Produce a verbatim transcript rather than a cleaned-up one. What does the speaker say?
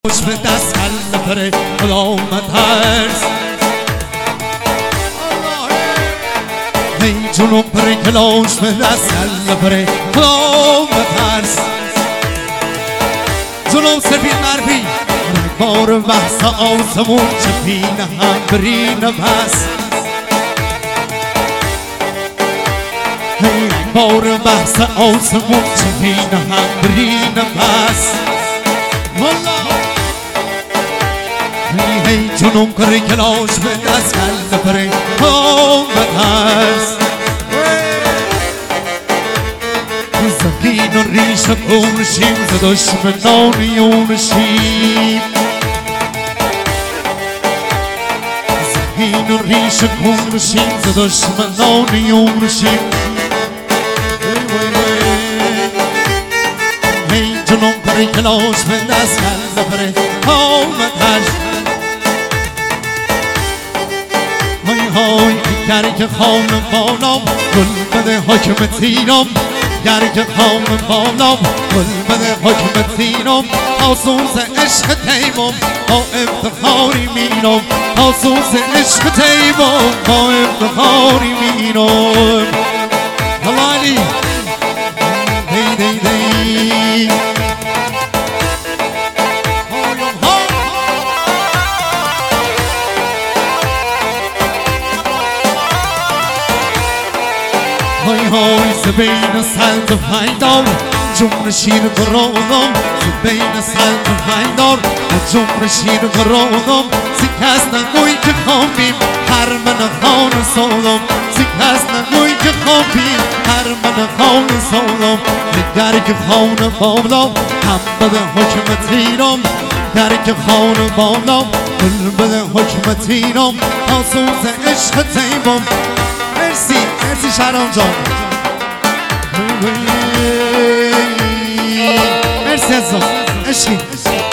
خوش به دست کل پره خدا مترس ای جنوب پره کلاش به دست کل پره خدا مترس جنوب سفید مربی بار بحث آسمون چپین هم برین بس ای بار بحث آسمون چپین هم برین بس والله ای جنوب کره کلاش به دست کل پره خدا مترس زمین و ریش کورشیم ز دشمنان یونشیم زمین و ریش کورشیم ز دشمنان یونشیم ای جنوب کره کلاش به دست کل پره آمدش های های گر که خانم بالام گل بده حکم تیرم گر که خانم بالام گل بده حکم تیرم آسوس عشق تیمم با افتخاری میرم آسوس عشق تیمم با افتخاری میرم حلالی دی دی دی های های زبین سلد و فیدار جمر شیر برادم زبین سلد و فیدار جمر شیر برادم سکست نگوی که خوابیم هر من خان سالم سکست نگوی که خوابیم هر من خان سالم نگر که خان بالا هم بده حکم تیرم گر که خان بالا گل بده حکم تیرم آسوس عشق تیمم مرسی مرسی شهرام جان مرسی عزیزم عشقی